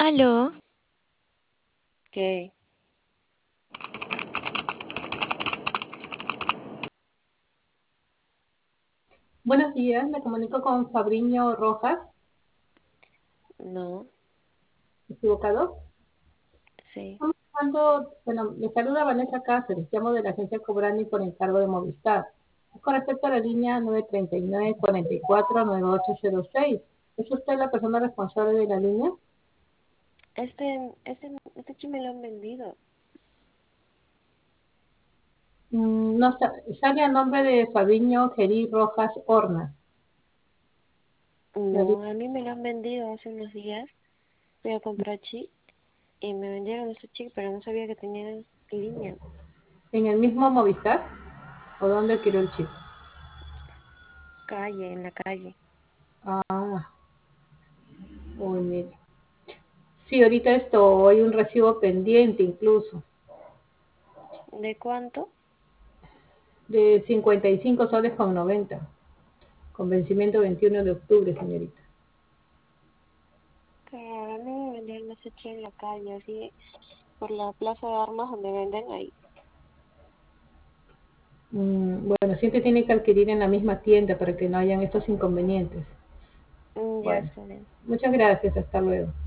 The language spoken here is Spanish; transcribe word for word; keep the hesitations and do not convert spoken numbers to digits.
Aló, ¿Qué? Buenos días, me comunico con Fabriño Rojas, No, equivocado. sí. Estamos hablando, bueno, me saluda Vanessa Cáceres, llamo de la agencia Cobrani por encargo de Movistar. Es con respecto a la línea nueve tres nueve, cuatro cuatro, nueve ocho cero seis. ¿Es usted la persona responsable de la línea? Este, este, este chip me lo han vendido. Mm, no, sa- sale a nombre de Fabriño Gerí Rojas Horna. No, a mí me lo han vendido hace unos días. Fui a comprar chip y me vendieron ese chip, pero no sabía que tenían línea. ¿En el mismo Movistar? ¿O dónde adquirió el chip? Calle, en la calle. Ah, uy, mire. Sí, ahorita esto, hay un recibo pendiente incluso, ¿De cuánto? de cincuenta y cinco soles con noventa. Con vencimiento veintiuno de octubre, señorita. Claro, a mí me vendieron ese chip en la calle, así, por la plaza de armas donde venden ahí. Mm, bueno, siempre tiene que adquirir en la misma tienda para que no hayan estos inconvenientes. Mm, ya Bueno, está bien. muchas gracias, hasta luego.